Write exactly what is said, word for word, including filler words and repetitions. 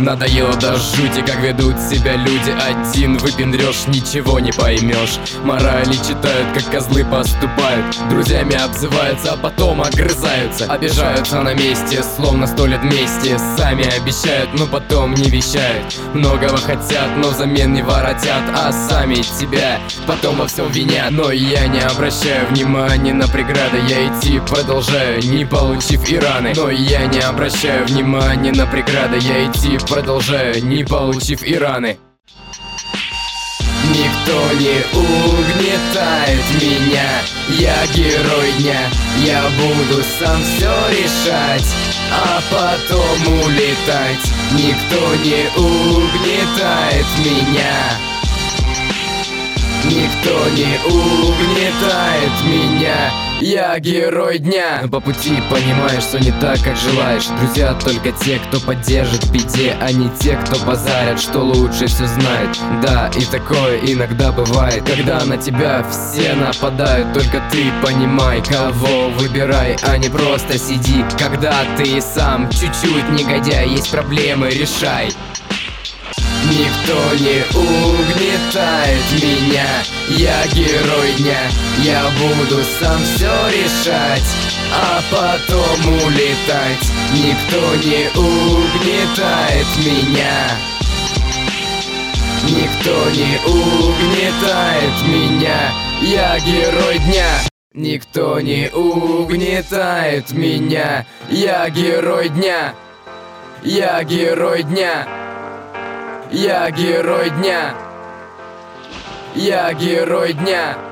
Надоело до жути, как ведут себя люди. Один выпендрёшь, ничего не поймешь. Морали читают, как козлы поступают. Друзьями обзываются, а потом огрызаются. Обижаются на месте, словно сто лет вместе. Сами обещают, но потом не вещают. Многого хотят, но взамен не воротят. А сами тебя потом во всем винят. Но я не обращаю внимания на преграды. Я идти продолжаю, не получив и раны. Но я не обращаю внимания на преграды. Я идти продолжаю, не получив и раны. Никто не угнетает меня, я герой дня. Я буду сам все решать, а потом улетать. Никто не угнетает меня. Никто не угнетает меня, я герой дня. Но по пути понимаешь, что не так, как желаешь. Друзья только те, кто поддержит в беде, а не те, кто базарят, что лучше все знает. Да, и такое иногда бывает, когда на тебя все нападают. Только ты понимай, кого выбирай, а не просто сиди. Когда ты сам чуть-чуть негодяй, есть проблемы, решай. Никто не угнетает меня, я герой дня. Я буду сам все решать, а потом улетать. Никто не угнетает меня. Никто не угнетает меня, я герой дня. Никто не угнетает меня, я герой дня. Я герой дня. Я герой дня. Я герой дня.